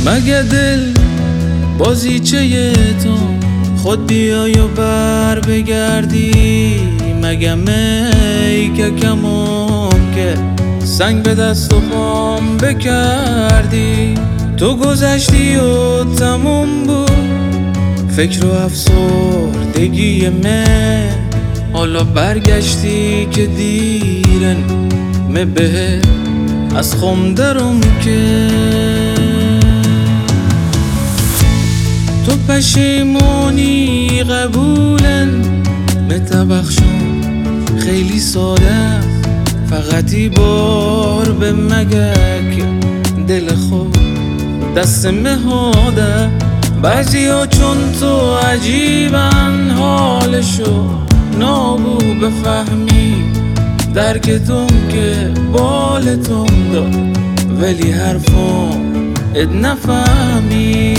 مگه دل بازیچه تو خود بیای و بر بگردی؟ مگه می که کمام که سنگ به دست و پام بکردی؟ تو گذشتی و تموم بود فکر و افسردگی من، حالا برگشتی که دیرن به از خم درم که تو پشیمونی قبولن متبخشون خیلی ساده، فقطی بار به مگک دل خود دست مهاده. بعضی ها چون تو عجیبن حالشو نابو بفهمی، درکتون که بالتون داد ولی حرفم اد نفهمی.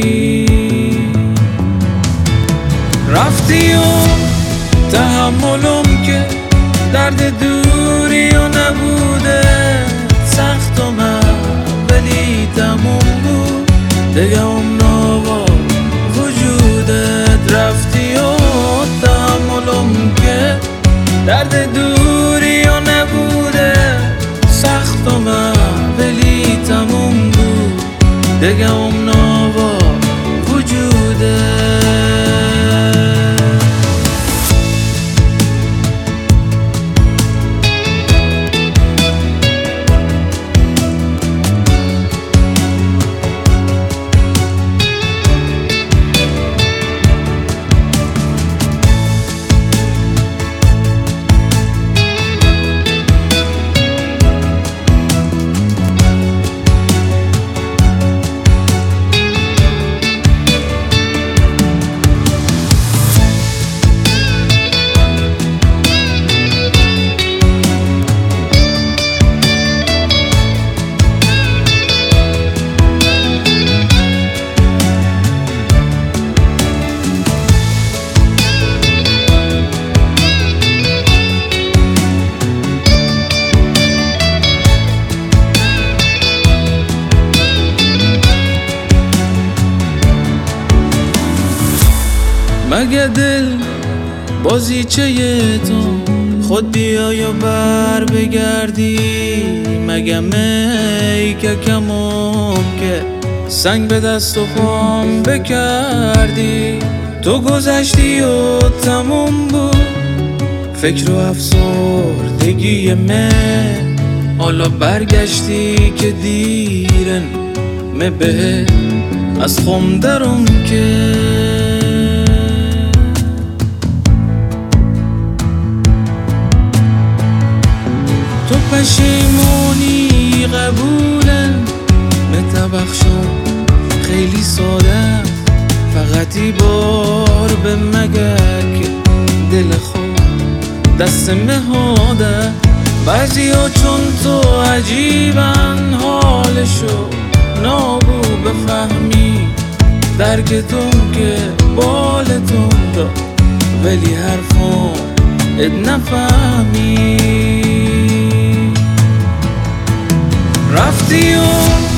رفتی و تحملم که درد دوری و نبوده سخت و من ولی تموم بود دیگه نوا وجودت. رفتی و تحملم که درد دوری و نبوده سخت و من ولی تموم بود دیگه نوا وجودت. مگه دل بازیچه تو خود بیای و بر بگردی؟ مگه می که کمام که سنگ به دست و پام بکردی؟ تو گذشتی و تموم بود فکر و افسردگی من، حالا برگشتی که دیرن به از خم درم که تو پشیمونی قبولن متبخشون خیلی ساده، فقطی بار به مگک دل خود دست مهاده. بعضی ها چون تو عجیبن حالشو نابو بفهمی، درکتون که بالتون داد ولی حرفم اد نفهمی. رفتی و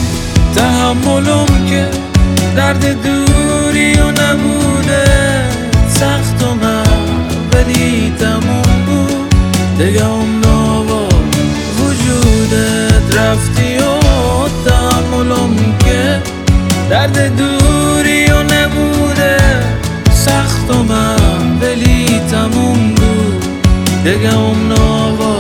تحملم که درد دوری و نبوده سخت و من ولی تموم بود دیگه نوا وجودت. رفتی و تحملم که درد دوری و نبوده سخت و من ولی تموم بود دیگه نوا